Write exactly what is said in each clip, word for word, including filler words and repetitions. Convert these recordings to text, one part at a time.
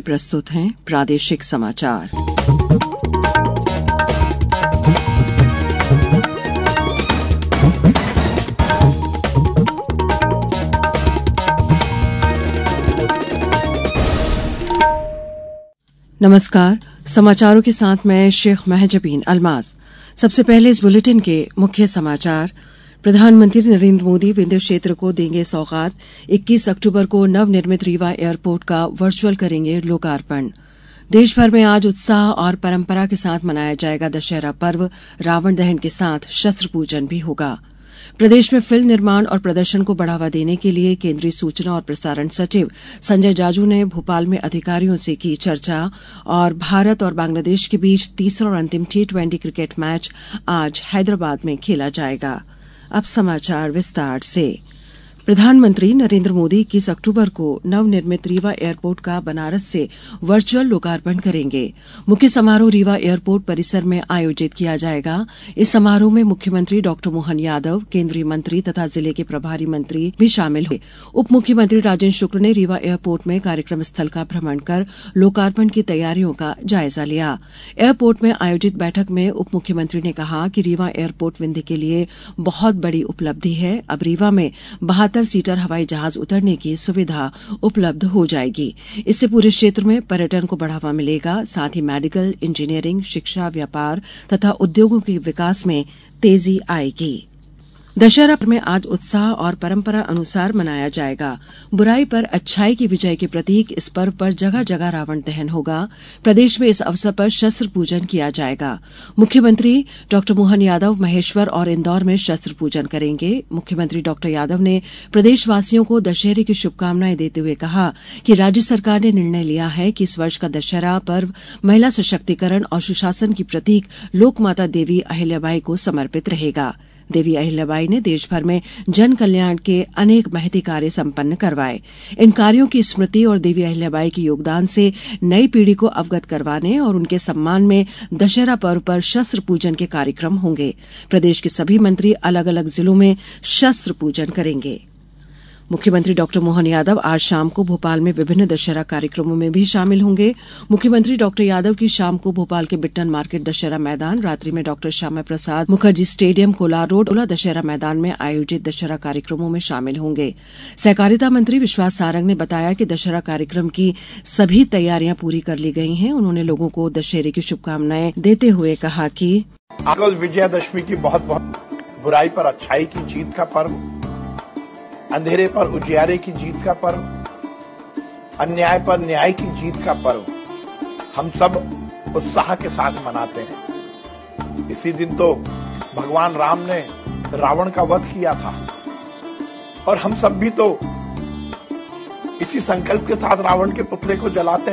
प्रस्तुत हैं प्रादेशिक समाचार। नमस्कार, समाचारों के साथ मैं शेख महजबीन अल्माज। सबसे पहले इस बुलेटिन के मुख्य समाचार। प्रधानमंत्री नरेंद्र मोदी विंध्य क्षेत्र को देंगे सौगात। इक्कीस अक्टूबर को नवनिर्मित रीवा एयरपोर्ट का वर्चुअल करेंगे लोकार्पण। देश भर में आज उत्साह और परंपरा के साथ मनाया जाएगा दशहरा पर्व। रावण दहन के साथ शस्त्र पूजन भी होगा। प्रदेश में फिल्म निर्माण और प्रदर्शन को बढ़ावा देने के लिए केंद्रीय सूचना और प्रसारण सचिव संजय जाजू ने भोपाल में अधिकारियों से की चर्चा। और भारत और बांग्लादेश के बीच तीसरा और अंतिम टी ट्वेंटी क्रिकेट मैच आज हैदराबाद में खेला जाएगा। अब समाचार विस्तार से। प्रधानमंत्री नरेंद्र मोदी इक्कीस अक्टूबर को नवनिर्मित रीवा एयरपोर्ट का बनारस से वर्चुअल लोकार्पण करेंगे। मुख्य समारोह रीवा एयरपोर्ट परिसर में आयोजित किया जाएगा। इस समारोह में मुख्यमंत्री डॉक्टर मोहन यादव, केंद्रीय मंत्री तथा जिले के प्रभारी मंत्री भी शामिल हुए। उप मुख्यमंत्री राजेंद्र शुक्ल ने रीवा एयरपोर्ट में कार्यक्रम स्थल का भ्रमण कर लोकार्पण की तैयारियों का जायजा लिया। एयरपोर्ट में आयोजित बैठक में उप मुख्यमंत्री ने कहा कि रीवा एयरपोर्ट विंध्य के लिए बहुत बड़ी उपलब्धि है। अब रीवा में बहत्तर सीटर हवाई जहाज उतरने की सुविधा उपलब्ध हो जाएगी। इससे पूरे क्षेत्र में पर्यटन को बढ़ावा मिलेगा। साथ ही मेडिकल, इंजीनियरिंग, शिक्षा, व्यापार तथा उद्योगों के विकास में तेजी आएगी। दशहरा में आज उत्साह और परंपरा अनुसार मनाया जाएगा। बुराई पर अच्छाई की विजय के प्रतीक इस पर्व पर जगह जगह रावण दहन होगा। प्रदेश में इस अवसर पर शस्त्र पूजन किया जाएगा। मुख्यमंत्री डॉक्टर मोहन यादव महेश्वर और इंदौर में शस्त्र पूजन करेंगे। मुख्यमंत्री डॉक्टर यादव ने प्रदेशवासियों को दशहरे की शुभकामनाएं देते हुए कहा कि राज्य सरकार ने निर्णय लिया है कि इस वर्ष का दशहरा पर्व महिला सशक्तिकरण और सुशासन की प्रतीक लोकमाता देवी अहिल्याबाई को समर्पित रहेगा। देवी अहिल्याबाई ने देश भर में जन कल्याण के अनेक महती कार्य संपन्न करवाए। इन कार्यों की स्मृति और देवी अहिल्याबाई के योगदान से नई पीढ़ी को अवगत करवाने और उनके सम्मान में दशहरा पर्व पर शस्त्र पूजन के कार्यक्रम होंगे। प्रदेश के सभी मंत्री अलग अलग जिलों में शस्त्र पूजन करेंगे। मुख्यमंत्री डॉक्टर मोहन यादव आज शाम को भोपाल में विभिन्न दशहरा कार्यक्रमों में भी शामिल होंगे। मुख्यमंत्री डॉक्टर यादव की शाम को भोपाल के बिट्टन मार्केट दशहरा मैदान, रात्रि में doctor Shyama Prasad Mukherjee stadium Kolar road ओला दशहरा मैदान में आयोजित दशहरा कार्यक्रमों में शामिल होंगे। सहकारिता मंत्री विश्वास सारंग ने बताया कि दशहरा कार्यक्रम की सभी तैयारियां पूरी कर ली गई हैं। उन्होंने लोगों को दशहरे की शुभकामनाएं देते हुए कहा कि आज विजयादशमी की बहुत बहुत बुराई पर अच्छाई की जीत का पर्व, अंधेरे पर उजियारे की जीत का पर्व, अन्याय पर न्याय की जीत का पर्व हम सब उत्साह के साथ मनाते हैं। इसी दिन तो भगवान राम ने रावण का वध किया था और हम सब भी तो इसी संकल्प के साथ रावण के पुतले को जलाते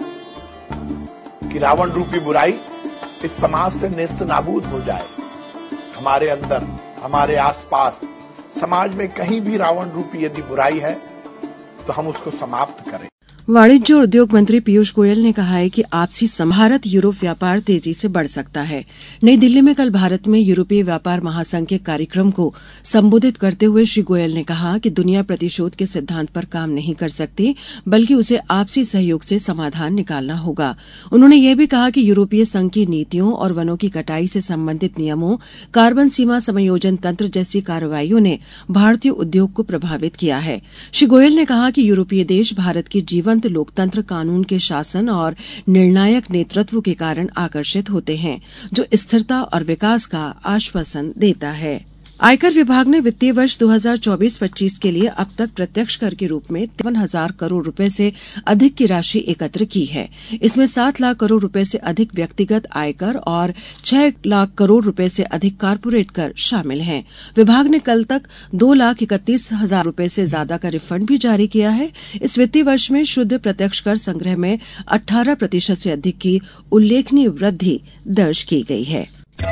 हैं कि रावण रूपी बुराई इस समाज से नेस्त नाबूद हो जाए। हमारे अंदर, हमारे आसपास समाज में कहीं भी रावण रूपी यदि बुराई है तो हम उसको समाप्त करें। वाणिज्य और उद्योग मंत्री पीयूष गोयल ने कहा है कि आपसी भारत यूरोप व्यापार तेजी से बढ़ सकता है। नई दिल्ली में कल भारत में यूरोपीय व्यापार महासंघ के कार्यक्रम को संबोधित करते हुए श्री गोयल ने कहा कि दुनिया प्रतिशोध के सिद्धांत पर काम नहीं कर सकती, बल्कि उसे आपसी सहयोग से समाधान निकालना होगा। उन्होंने यह भी कहा कि यूरोपीय संघ की नीतियों और वनों की कटाई से संबंधित नियमों, कार्बन सीमा समायोजन तंत्र जैसी कार्रवाइयों ने भारतीय उद्योग को प्रभावित किया है। श्री गोयल ने कहा कि यूरोपीय देश भारत की जीवन लोकतंत्र, कानून के शासन और निर्णायक नेतृत्व के कारण आकर्षित होते हैं, जो स्थिरता और विकास का आश्वासन देता है। आयकर विभाग ने वित्तीय वर्ष दो हज़ार चौबीस पच्चीस के लिए अब तक प्रत्यक्ष कर के रूप में तिरपन हजार करोड़ रुपए से अधिक की राशि एकत्र की है। इसमें सात लाख करोड़ रुपए से अधिक व्यक्तिगत आयकर और छह लाख करोड़ रुपए से अधिक कारपोरेट कर शामिल हैं। विभाग ने कल तक दो लाख इकतीस हजार रुपए से ज्यादा का रिफंड भी जारी किया है। इस वित्तीय वर्ष में शुद्ध प्रत्यक्ष कर संग्रह में अठारह प्रतिशत से अधिक की उल्लेखनीय वृद्धि दर्ज की गई है।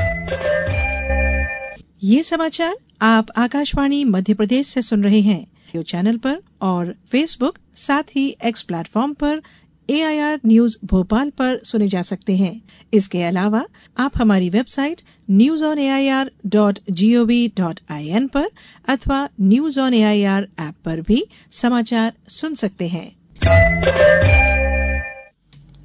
ये समाचार आप आकाशवाणी मध्य प्रदेश से सुन रहे हैं। रेडियो चैनल पर और फेसबुक, साथ ही एक्स प्लेटफॉर्म पर A I R news Bhopal पर सुने जा सकते हैं। इसके अलावा आप हमारी website news on A I R dot G O V dot I N पर अथवा news on A I R app पर भी समाचार सुन सकते हैं।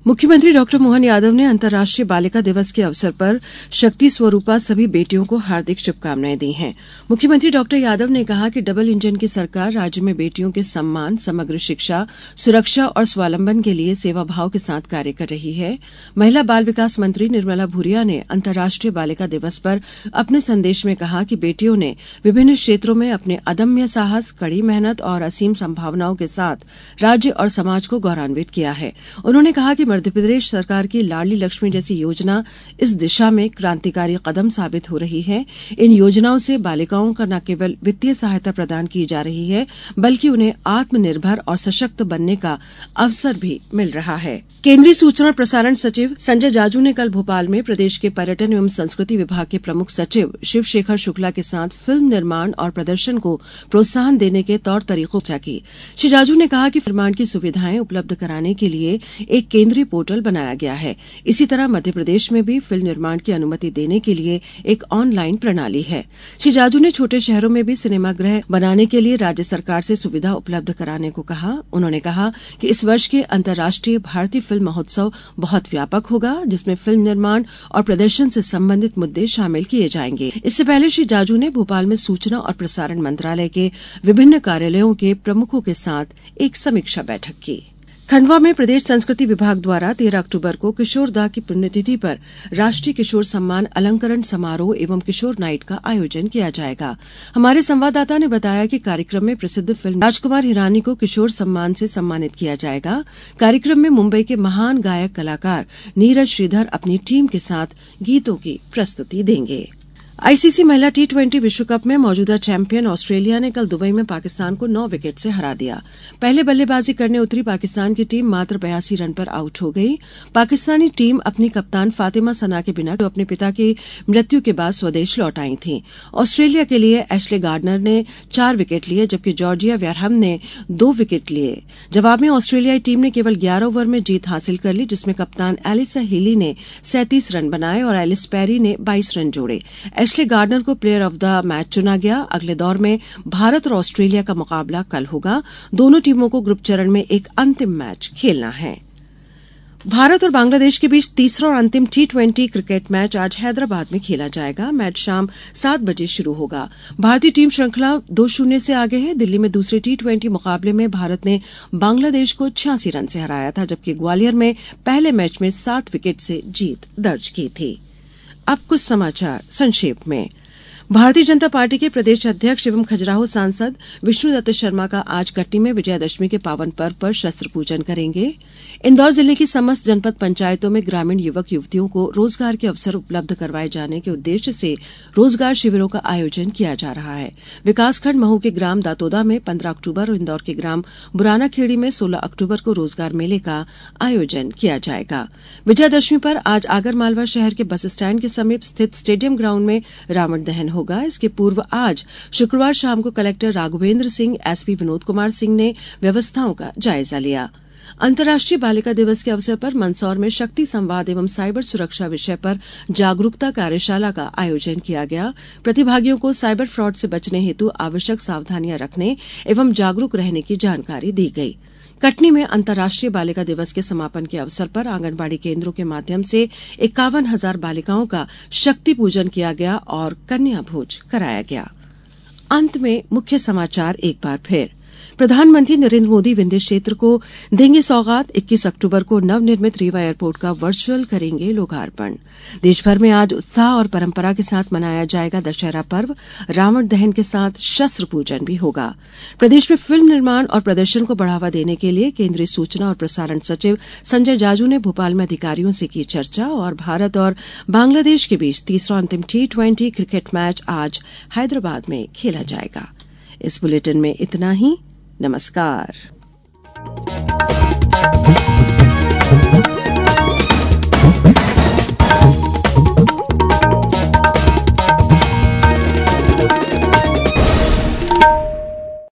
मुख्यमंत्री डॉक्टर मोहन यादव ने अंतर्राष्ट्रीय बालिका दिवस के अवसर पर शक्ति स्वरूपा सभी बेटियों को हार्दिक शुभकामनाएं दी हैं। मुख्यमंत्री डॉक्टर यादव ने कहा कि डबल इंजन की सरकार राज्य में बेटियों के सम्मान, समग्र शिक्षा, सुरक्षा और स्वावलंबन के लिए सेवाभाव के साथ कार्य कर रही है। महिला बाल विकास मंत्री निर्मला भूरिया ने अंतर्राष्ट्रीय बालिका दिवस पर अपने संदेश में कहा कि बेटियों ने विभिन्न क्षेत्रों में अपने अदम्य साहस, कड़ी मेहनत और असीम संभावनाओं के साथ राज्य और समाज को गौरवान्वित किया है। उन्होंने कहा कि मध्य प्रदेश सरकार की लाडली लक्ष्मी जैसी योजना इस दिशा में क्रांतिकारी कदम साबित हो रही है। इन योजनाओं से बालिकाओं को न केवल वित्तीय सहायता प्रदान की जा रही है, बल्कि उन्हें आत्मनिर्भर और सशक्त बनने का अवसर भी मिल रहा है। केंद्रीय सूचना और प्रसारण सचिव संजय जाजू ने कल भोपाल में प्रदेश के पर्यटन एवं संस्कृति विभाग के प्रमुख सचिव शिव शेखर शुक्ला के साथ फिल्म निर्माण और प्रदर्शन को प्रोत्साहन देने के तौर तरीकों पर चर्चा की। श्री जाजू ने कहा कि निर्माण की सुविधाएं उपलब्ध कराने के लिए एक केंद्रीय पोर्टल बनाया गया है। इसी तरह मध्य प्रदेश में भी फिल्म निर्माण की अनुमति देने के लिए एक ऑनलाइन प्रणाली है। श्री जाजू ने छोटे शहरों में भी सिनेमागृह बनाने के लिए राज्य सरकार से सुविधा उपलब्ध कराने को कहा। उन्होंने कहा कि इस वर्ष के अंतर्राष्ट्रीय भारतीय फिल्म महोत्सव बहुत व्यापक होगा, जिसमें फिल्म निर्माण और प्रदर्शन से संबंधित मुद्दे शामिल किए जाएंगे। इससे पहले श्री जाजू ने भोपाल में सूचना और प्रसारण मंत्रालय के विभिन्न कार्यालयों के प्रमुखों के साथ एक समीक्षा बैठक की। खंडवा में प्रदेश संस्कृति विभाग द्वारा तेरह अक्टूबर को किशोर दा की पुण्यतिथि पर राष्ट्रीय किशोर सम्मान अलंकरण समारोह एवं किशोर नाइट का आयोजन किया जाएगा। हमारे संवाददाता ने बताया कि कार्यक्रम में प्रसिद्ध फिल्म राजकुमार हिरानी को किशोर सम्मान से सम्मानित किया जाएगा। कार्यक्रम में मुंबई के महान गायक कलाकार नीरज श्रीधर अपनी टीम के साथ गीतों की प्रस्तुति देंगे। आईसीसी महिला टी ट्वेंटी विश्व कप में मौजूदा चैंपियन ऑस्ट्रेलिया ने कल दुबई में पाकिस्तान को नौ विकेट से हरा दिया। पहले बल्लेबाजी करने उतरी पाकिस्तान की टीम मात्र बयासी रन पर आउट हो गई। पाकिस्तानी टीम अपनी कप्तान फातिमा सना के बिना जो अपने पिता की मृत्यु के बाद स्वदेश लौट आई थी। ऑस्ट्रेलिया के लिए एशले गार्डनर ने चार विकेट लिए, जबकि जॉर्जिया व्यारहम ने दो विकेट लिए। जवाब में ऑस्ट्रेलियाई टीम ने केवल ग्यारह ओवर में जीत हासिल कर ली, जिसमें कप्तान एलिसा हीली ने सैंतीस रन बनाए और एलिस पेरी ने बाईस रन जोड़े। एशले गार्डनर को प्लेयर ऑफ द मैच चुना गया। अगले दौर में भारत और ऑस्ट्रेलिया का मुकाबला कल होगा। दोनों टीमों को ग्रुप चरण में एक अंतिम मैच खेलना है। भारत और बांग्लादेश के बीच तीसरा और अंतिम टी ट्वेंटी क्रिकेट मैच आज हैदराबाद में खेला जाएगा। मैच शाम सात बजे शुरू होगा। भारतीय टीम श्रृंखला दो शून्य से आगे है। दिल्ली में दूसरे टी ट्वेंटी मुकाबले में भारत ने बांग्लादेश को छियासी रन से हराया था, जबकि ग्वालियर में पहले मैच में सात विकेट से जीत दर्ज की थी। अब कुछ समाचार संक्षेप में। भारतीय जनता पार्टी के प्रदेश अध्यक्ष एवं खजुराहो सांसद विष्णुदत्त शर्मा का आज कटनी में विजयादशमी के पावन पर्व पर शस्त्र पूजन करेंगे। इंदौर जिले की समस्त जनपद पंचायतों में ग्रामीण युवक युवतियों को रोजगार के अवसर उपलब्ध करवाए जाने के उद्देश्य से रोजगार शिविरों का आयोजन किया जा रहा है। विकासखंड महू के ग्राम दातोदा में पंद्रह अक्टूबर और इंदौर के ग्राम बुराना खेड़ी में सोलह अक्टूबर को रोजगार मेले का आयोजन किया जाएगा। विजयादशमी पर आज आगरमालवा शहर के बस स्टैंड के समीप स्थित स्टेडियम ग्राउंड में रावण दहन होगा। इसके पूर्व आज शुक्रवार शाम को कलेक्टर राघवेंद्र सिंह, एसपी विनोद कुमार सिंह ने व्यवस्थाओं का जायजा लिया। अंतर्राष्ट्रीय बालिका दिवस के अवसर पर मंदसौर में शक्ति संवाद एवं साइबर सुरक्षा विषय पर जागरूकता कार्यशाला का आयोजन किया गया। प्रतिभागियों को साइबर फ्रॉड से बचने हेतु आवश्यक सावधानियां रखने एवं जागरूक रहने की जानकारी दी गई। कटनी में अंतर्राष्ट्रीय बालिका दिवस के समापन के अवसर पर आंगनबाड़ी केंद्रों के माध्यम से इक्यावन हजार बालिकाओं का शक्ति पूजन किया गया और कन्या भोज कराया गया। अंत में मुख्य समाचार एक बार फिर। प्रधानमंत्री नरेंद्र मोदी विंध्य क्षेत्र को देंगे सौगात। इक्कीस अक्टूबर को नवनिर्मित रीवा एयरपोर्ट का वर्चुअल करेंगे लोकार्पण। देश भर में आज उत्साह और परंपरा के साथ मनाया जाएगा दशहरा पर्व। रावण दहन के साथ शस्त्र पूजन भी होगा। प्रदेश में फिल्म निर्माण और प्रदर्शन को बढ़ावा देने के लिए केंद्रीय सूचना और प्रसारण सचिव संजय जाजू ने भोपाल में अधिकारियों से की चर्चा। और भारत और बांग्लादेश के बीच तीसरा अंतिम टी ट्वेंटी क्रिकेट मैच आज हैदराबाद में खेला जाएगा। इस बुलेटिन में इतना ही। नमस्कार।